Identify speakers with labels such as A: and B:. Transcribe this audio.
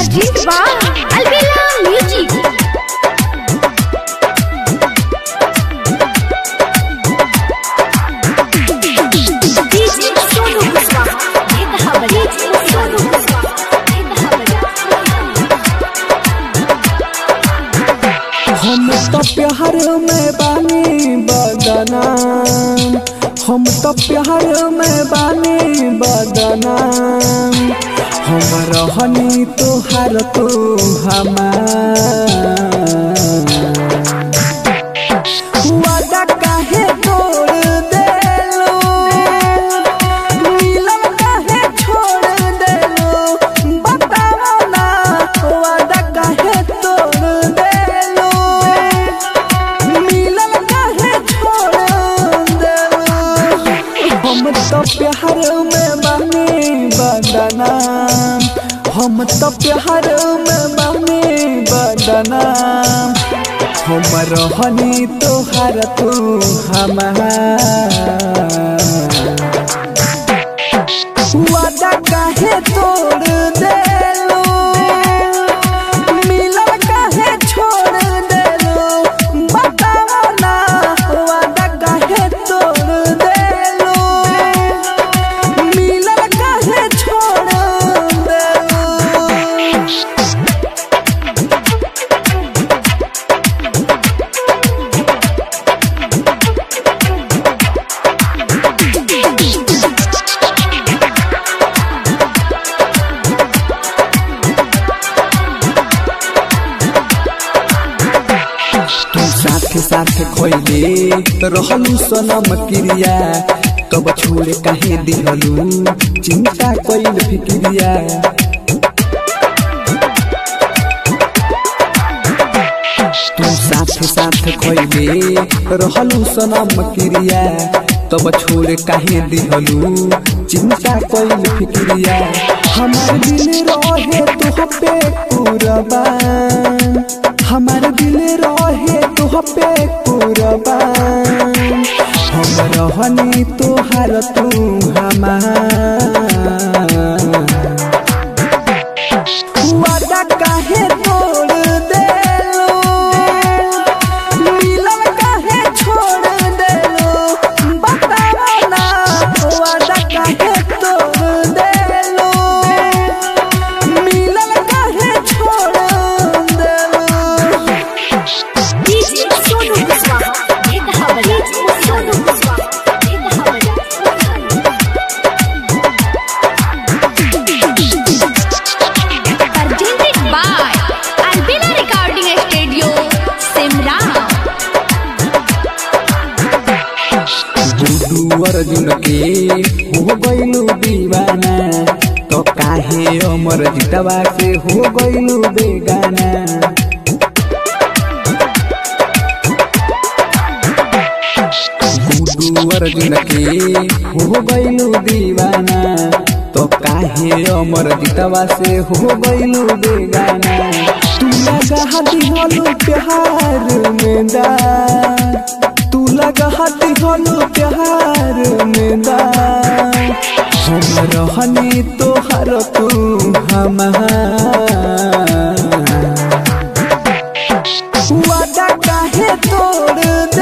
A: Presented by Albella Music.
B: हम तो प्यार में बानी बदनाम, हम तो प्यार में बानी बदनाम। हम रहनी तोहार तू हमार, वादा काहे तोड़ देलो, मिलन काहे छोड़ देलो, बताओ ना वादा काहे तोड़ देलो, मिलन काहे छोड़ देलो। हम तो प्यार में बानी बदनाम, हम तो प्यार में बानी बदनाम। हम रहनी तोहार तू हमार, वादा काहे तोड़ देलो, मिलन काहे छोड़ देलो, बताओ ना वादा काहे तोड़ देलो, मिलन काहे छोड़ देलो। तू साथे साथे खोइले तो रहलू सनम क्रिया, तब छोड़े काहे दिहलू चिंता कइल फिक्रिया। तू साथे साथे खोइले रहलू सनम क्रिया, तब छोड़े काहे दिहलू चिंता कइल फिक्रिया। हमार दिल रहे तुह पे कुर्बान, हमार दिल रहे तुह पे कुर्बान। हम रहनी तोहार तू हमार, वादा काहे तोड़ देलो, मिलन काहे छोड़ देलो, बताओ ना वादा काहे तोड़ देलो, मिलन काहे छोड़ देलो।
A: Presented by Albella Recording Studio, Simra.
B: Guddu Arjun के हो गइलू दीवाना, तो काहे अमर जितवा से हो गइलू बेगाना। गुड्डू अर्जुन के हो गइलू दीवाना, तो काहे अमर जितवा से हो गइलू बेगाना। तू लगा दिहलू प्यार में दाग, तू लगा दिहलू प्यार में दाग। हम रहनी तोहार तू हमार, वादा काहे तोड़